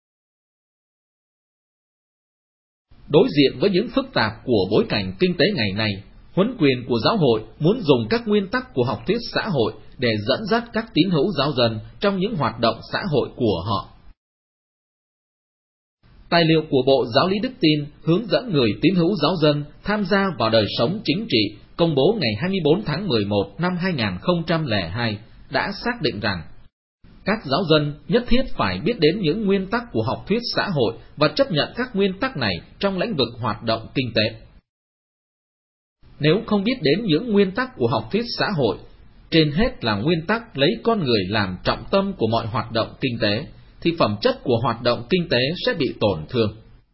Đối diện với những phức tạp của bối cảnh kinh tế ngày nay, huấn quyền của giáo hội muốn dùng các nguyên tắc của học thuyết xã hội để dẫn dắt các tín hữu giáo dân trong những hoạt động xã hội của họ. Tài liệu của Bộ Giáo lý Đức tin hướng dẫn người tín hữu giáo dân tham gia vào đời sống chính trị, công bố ngày 24 tháng 11 năm 2002, đã xác định rằng các giáo dân nhất thiết phải biết đến những nguyên tắc của học thuyết xã hội và chấp nhận các nguyên tắc này trong lĩnh vực hoạt động kinh tế. Nếu không biết đến những nguyên tắc của học thuyết xã hội, trên hết là nguyên tắc lấy con người làm trọng tâm của mọi hoạt động kinh tế, thì phẩm chất của hoạt động kinh tế sẽ bị tổn thương.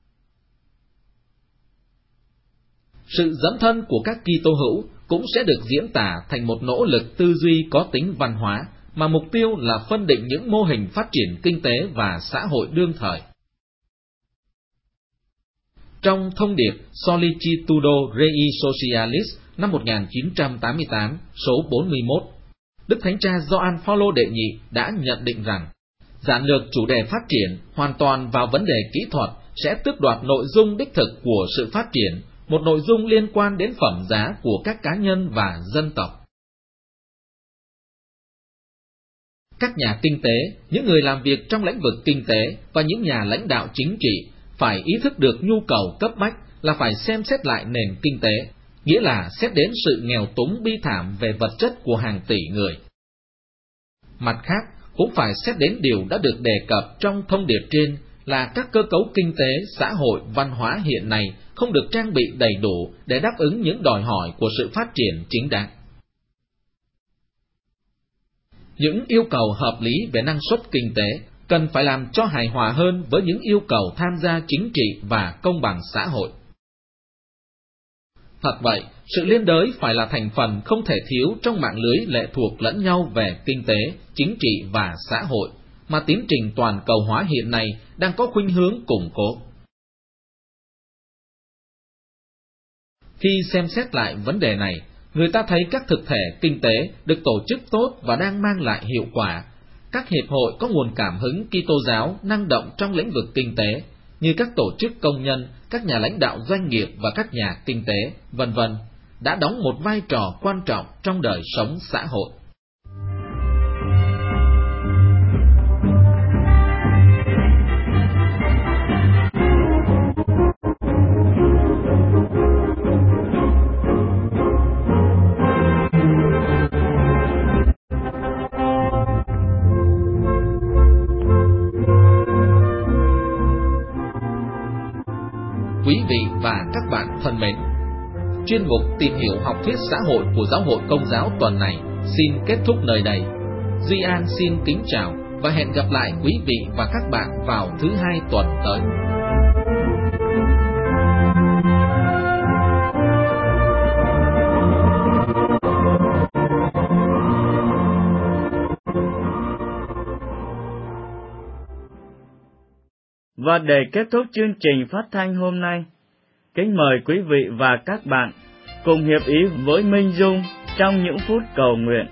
Sự dấn thân của các Kitô hữu cũng sẽ được diễn tả thành một nỗ lực tư duy có tính văn hóa, mà mục tiêu là phân định những mô hình phát triển kinh tế và xã hội đương thời. Trong thông điệp Solicitudo Rei Socialis năm 1988, số 41, Đức Thánh Cha Gioan Phaolô đệ nhị đã nhận định rằng, giản lược chủ đề phát triển hoàn toàn vào vấn đề kỹ thuật sẽ tước đoạt nội dung đích thực của sự phát triển, một nội dung liên quan đến phẩm giá của các cá nhân và dân tộc. Các nhà kinh tế, những người làm việc trong lĩnh vực kinh tế và những nhà lãnh đạo chính trị phải ý thức được nhu cầu cấp bách là phải xem xét lại nền kinh tế, nghĩa là xét đến sự nghèo túng bi thảm về vật chất của hàng tỷ người. Mặt khác, cũng phải xét đến điều đã được đề cập trong thông điệp trên là các cơ cấu kinh tế, xã hội, văn hóa hiện nay không được trang bị đầy đủ để đáp ứng những đòi hỏi của sự phát triển chính đáng. Những yêu cầu hợp lý về năng suất kinh tế cần phải làm cho hài hòa hơn với những yêu cầu tham gia chính trị và công bằng xã hội. Thật vậy, sự liên đới phải là thành phần không thể thiếu trong mạng lưới lệ thuộc lẫn nhau về kinh tế, chính trị và xã hội, mà tiến trình toàn cầu hóa hiện nay đang có khuynh hướng củng cố. Khi xem xét lại vấn đề này, người ta thấy các thực thể kinh tế được tổ chức tốt và đang mang lại hiệu quả. Các hiệp hội có nguồn cảm hứng Kitô giáo năng động trong lĩnh vực kinh tế, như các tổ chức công nhân, các nhà lãnh đạo doanh nghiệp và các nhà kinh tế, v.v., đã đóng một vai trò quan trọng trong đời sống xã hội. Quý vị và các bạn thân mến, chuyên mục tìm hiểu học thuyết xã hội của Giáo hội Công giáo tuần này xin kết thúc nơi đây. Duy An xin kính chào và hẹn gặp lại quý vị và các bạn vào thứ Hai tuần tới. Và để kết thúc chương trình phát thanh hôm nay, kính mời quý vị và các bạn cùng hiệp ý với Minh Dung trong những phút cầu nguyện.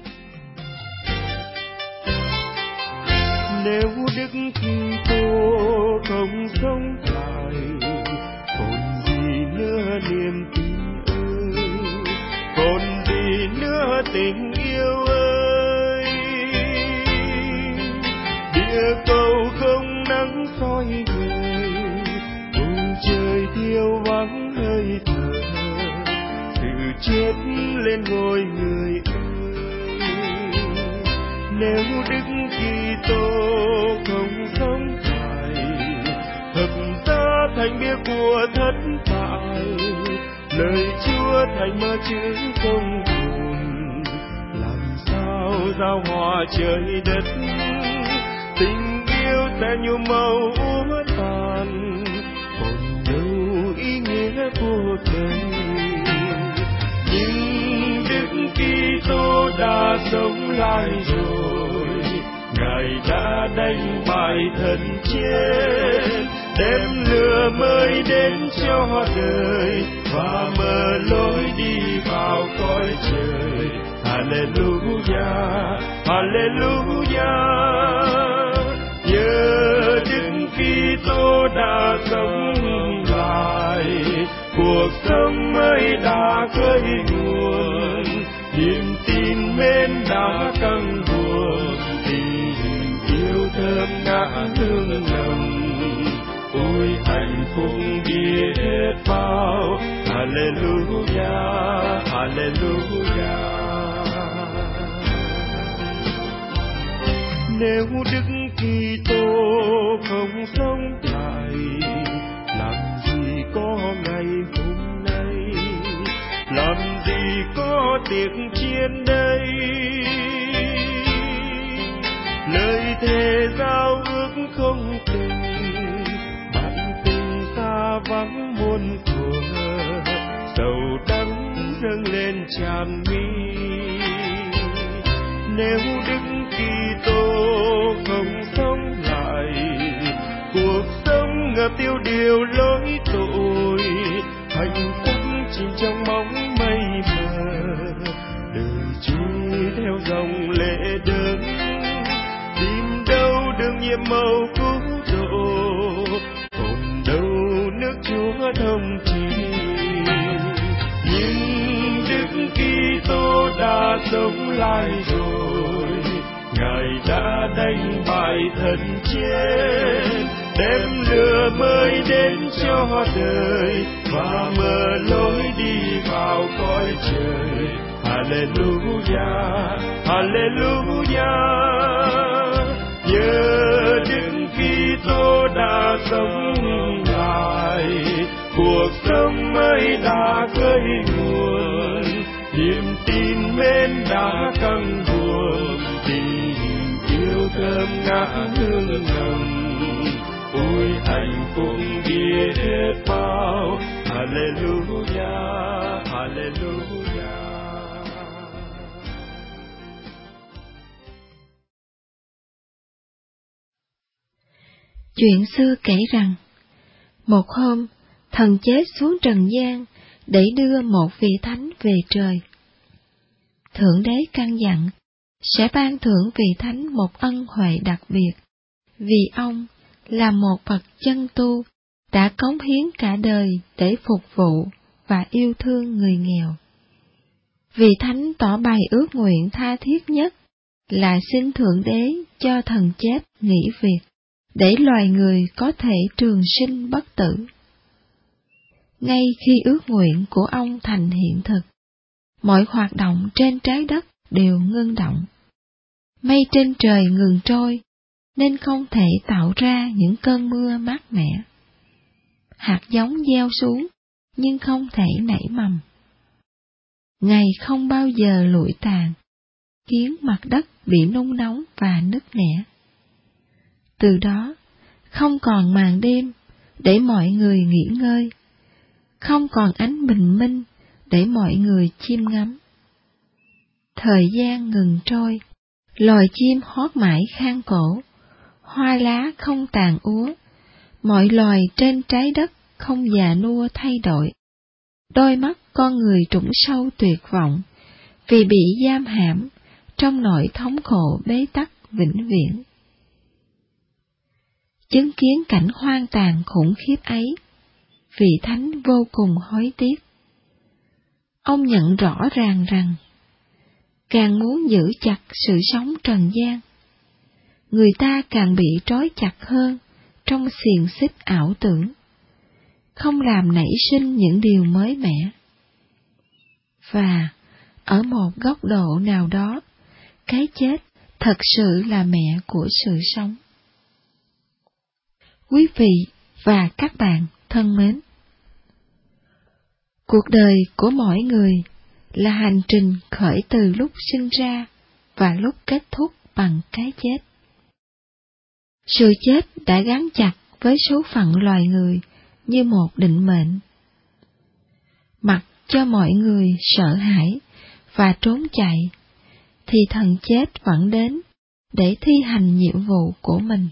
Nếu Đức Kitô không sống lại, còn gì nữa niềm tin ơi, còn gì nữa tình yêu ơi. Địa cầu không nắng soi người, bầu trời thiêu vắng hơi thở, sự chết lên ngôi người ơi. Nếu Đức Kitô không sống lại, thập giá thành bia của thất bại, lời Chúa thành mơ chứng công hồn, làm sao giao hòa trời đất. tình yêu sẽ nhuộm màu úa tàn, còn đâu ý nghĩa cuộc đời. Nhưng Đức Kitô đã sống lại rồi, Ngài đã đánh bại thần chết, đem lửa mới đến cho đời và mở lối đi vào cõi trời. Hallelujah, Hallelujah. Nhờ Đức Kitô đã sống lại, cuộc sống mới đã khơi nguồn, niềm tin mến đã căng buồn, tình yêu thơm ngát hương nồng. Ôi hạnh phúc biết bao. Hallelujah, Hallelujah. Nếu Đức Kitô không sống lại, làm gì có ngày hôm nay, làm gì có tiệc chiến đây. Lời thề giao ước không tình, bạn tình xa vắng muôn thuở, sầu đắng dâng lên tràn mi. Nếu Đức Kitô không sống lại, cuộc sống ngập tiêu điều lỗi tội, hạnh phúc chìm trong bóng mây mờ, đời trôi theo dòng lệ đớn, tìm đâu đường nhiệm màu cứu độ, còn đâu nước Chúa thông trì. Nhưng Đức Kitô đã sống lại rồi, Ngài đã đánh bại thần chết, đem lửa mới đến cho đời và mở lối đi vào cõi trời. Hallelujah, Hallelujah. Nhờ Đức Kitô đã sống lại, cuộc sống mới đã khơi nguồn, niềm tin mến đã căng buồn, tình yêu thơm ngát hương nồng. Ôi hạnh phúc biết bao. Hallelujah, Hallelujah. Chuyện xưa kể rằng, một hôm, thần chết xuống trần gian để đưa một vị thánh về trời. Thượng đế căn dặn sẽ ban thưởng vị thánh một ân huệ đặc biệt, vì ông là một bậc chân tu đã cống hiến cả đời để phục vụ và yêu thương người nghèo. Vị thánh tỏ bày ước nguyện tha thiết nhất là xin Thượng đế cho thần chết nghỉ việc, để loài người có thể trường sinh bất tử. Ngay khi ước nguyện của ông thành hiện thực, mọi hoạt động trên trái đất đều ngưng động. Mây trên trời ngừng trôi, nên không thể tạo ra những cơn mưa mát mẻ. Hạt giống gieo xuống, nhưng không thể nảy mầm. Ngày không bao giờ lụi tàn, khiến mặt đất bị nung nóng và nứt nẻ. Từ đó, không còn màn đêm để mọi người nghỉ ngơi, không còn ánh bình minh để mọi người chiêm ngắm. Thời gian ngừng trôi, loài chim hót mãi khang cổ, hoa lá không tàn úa, mọi loài trên trái đất không già nua thay đổi. Đôi mắt con người trũng sâu tuyệt vọng, vì bị giam hãm trong nỗi thống khổ bế tắc vĩnh viễn. Chứng kiến cảnh hoang tàn khủng khiếp ấy, vị thánh vô cùng hối tiếc. Ông nhận rõ ràng rằng, càng muốn giữ chặt sự sống trần gian, người ta càng bị trói chặt hơn trong xiềng xích ảo tưởng, không làm nảy sinh những điều mới mẻ. Và ở một góc độ nào đó, cái chết thật sự là mẹ của sự sống. Quý vị và các bạn thân mến, cuộc đời của mỗi người là hành trình khởi từ lúc sinh ra và lúc kết thúc bằng cái chết. Sự chết đã gắn chặt với số phận loài người như một định mệnh. Mặc cho mọi người sợ hãi và trốn chạy, thì thần chết vẫn đến để thi hành nhiệm vụ của mình.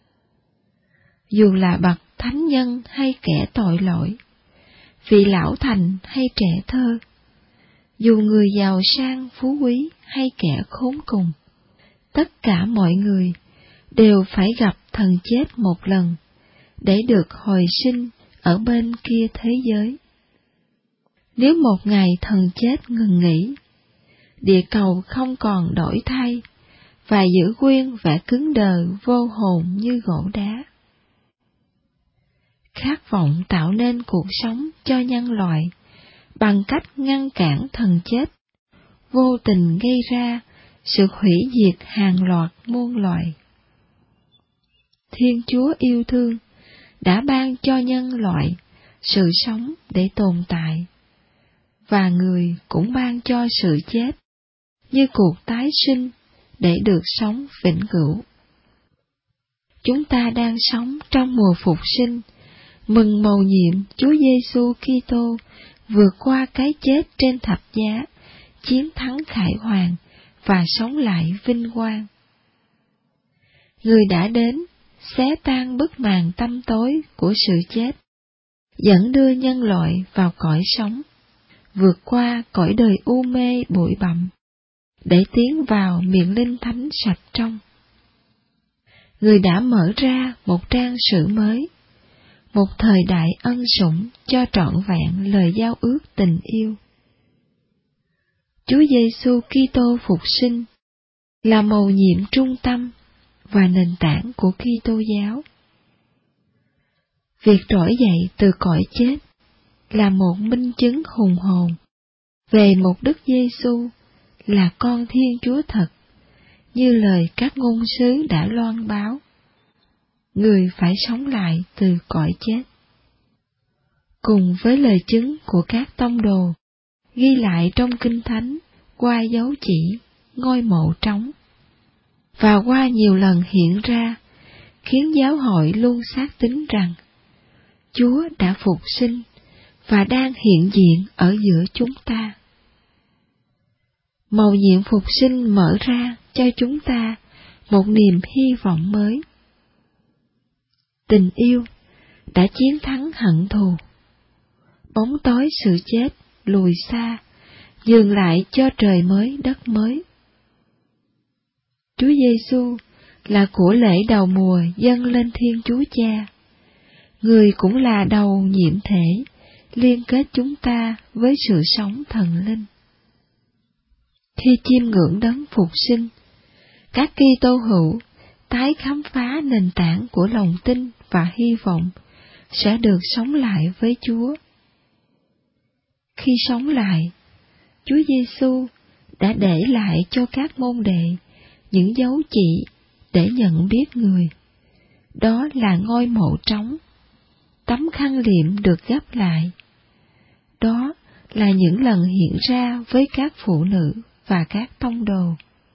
Dù là bậc thánh nhân hay kẻ tội lỗi, vị lão thành hay trẻ thơ, dù người giàu sang phú quý hay kẻ khốn cùng, tất cả mọi người đều phải gặp thần chết một lần để được hồi sinh ở bên kia thế giới. Nếu một ngày thần chết ngừng nghỉ, địa cầu không còn đổi thay và giữ nguyên vẻ cứng đờ vô hồn như gỗ đá. Khát vọng tạo nên cuộc sống cho nhân loại bằng cách ngăn cản thần chết, vô tình gây ra sự hủy diệt hàng loạt muôn loài. Thiên Chúa yêu thương đã ban cho nhân loại sự sống để tồn tại, và người cũng ban cho sự chết như cuộc tái sinh để được sống vĩnh cửu. Chúng ta đang sống trong mùa phục sinh, mừng mầu nhiệm Chúa Giêsu Kitô vượt qua cái chết trên thập giá, chiến thắng khải hoàn và sống lại vinh quang. Người đã đến xé tan bức màn tăm tối của sự chết, dẫn đưa nhân loại vào cõi sống, vượt qua cõi đời u mê bụi bặm, để tiến vào miền linh thánh sạch trong. Người đã mở ra một trang sử mới, một thời đại ân sủng cho trọn vẹn lời giao ước tình yêu. Chúa Giêsu Kitô phục sinh là mầu nhiệm trung tâm và nền tảng của Kitô giáo. Việc trỗi dậy từ cõi chết là một minh chứng hùng hồn về một Đức Giêsu là con Thiên Chúa thật, như lời các ngôn sứ đã loan báo. Người phải sống lại từ cõi chết. Cùng với lời chứng của các tông đồ ghi lại trong Kinh Thánh qua dấu chỉ ngôi mộ trống, và qua nhiều lần hiện ra, khiến giáo hội luôn xác tín rằng Chúa đã phục sinh và đang hiện diện ở giữa chúng ta. Mầu nhiệm phục sinh mở ra cho chúng ta một niềm hy vọng mới. Tình yêu đã chiến thắng hận thù, bóng tối sự chết lùi xa, nhường lại cho trời mới đất mới. Chúa Giêsu là của lễ đầu mùa dâng lên Thiên Chúa Cha. Người cũng là đầu nhiệm thể liên kết chúng ta với sự sống thần linh. Khi chiêm ngưỡng đấng phục sinh, các Kitô hữu tái khám phá nền tảng của lòng tin và hy vọng sẽ được sống lại với Chúa. Khi sống lại, Chúa Giêsu đã để lại cho các môn đệ những dấu chỉ để nhận biết người. Đó là ngôi mộ trống, tấm khăn liệm được gấp lại. Đó là những lần hiện ra với các phụ nữ và các tông đồ.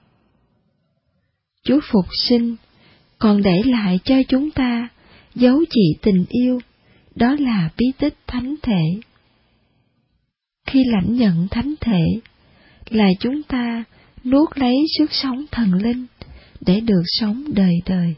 Chúa phục sinh còn để lại cho chúng ta dấu chỉ tình yêu, đó là bí tích thánh thể. Khi lãnh nhận thánh thể là chúng ta nuốt lấy sức sống thần linh để được sống đời đời.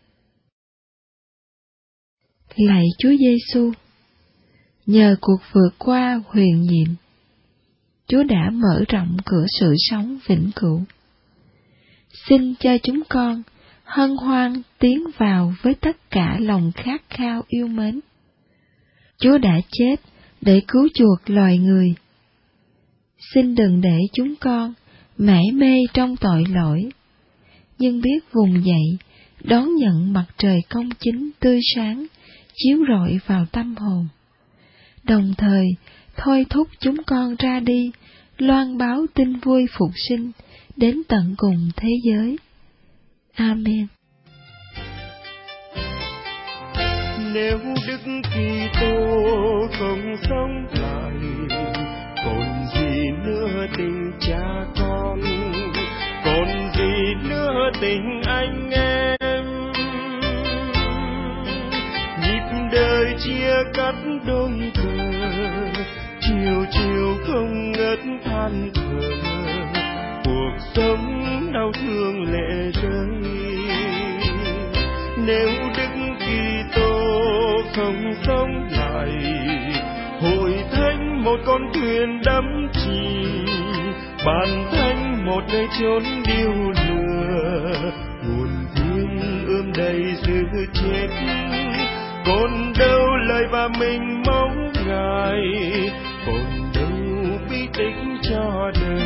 Lạy Chúa Giêsu, nhờ cuộc vượt qua huyền nhiệm, Chúa đã mở rộng cửa sự sống vĩnh cửu. Xin cho chúng con hân hoan tiến vào với tất cả lòng khát khao yêu mến. Chúa đã chết để cứu chuộc loài người. Xin đừng để chúng con mải mê trong tội lỗi, nhưng biết vùng dậy đón nhận mặt trời công chính tươi sáng chiếu rọi vào tâm hồn, đồng thời thôi thúc chúng con ra đi loan báo tin vui phục sinh đến tận cùng thế giới. Amen. Nếu Đức Kitô không sống lại, còn gì nữa tình cha con, còn gì nữa tình anh em. chia cắt đôi bờ, chiều chiều không ngớt than thở, cuộc sống đau thương lệ rơi. Nếu Đức Kitô không sống lại, hội thánh một con thuyền đắm chìm, bàn thánh một nơi chốn điêu lừa, nguồn thương ươm đầy sự chết. Còn đâu lời và mình mong Ngài, còn đâu bí tích cho đời.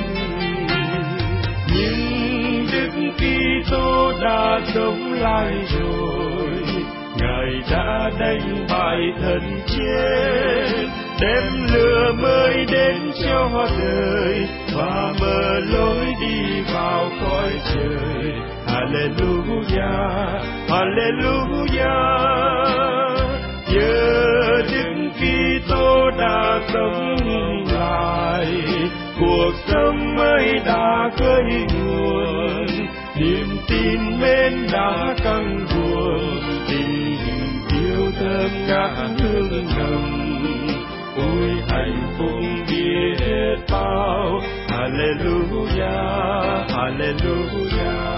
Nhưng Đức Kitô đã sống lại rồi, Ngài đã đánh bại thần chết, đem lửa mới đến cho đời và mở lối đi vào cõi trời. Hallelujah, Hallelujah. Nhờ Đức Kitô đã sống lại, cuộc sống mới đã khơi nguồn, niềm tin mến đã căng buồn, tình yêu thơm ngát hương nồng. Ôi hạnh phúc biết bao. Hallelujah, Hallelujah.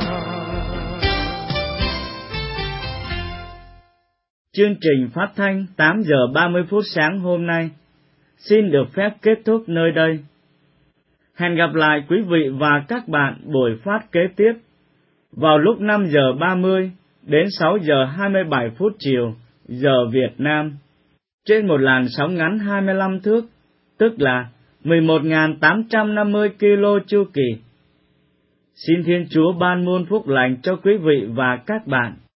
Chương trình phát thanh 8 giờ 30 phút sáng hôm nay xin được phép kết thúc nơi đây. Hẹn gặp lại quý vị và các bạn buổi phát kế tiếp vào lúc 5 giờ 30 đến 6 giờ 27 phút chiều giờ Việt Nam trên một làn sóng ngắn 25 thước, tức là 11.850 kilo chu kỳ. Xin Thiên Chúa ban muôn phúc lành cho quý vị và các bạn.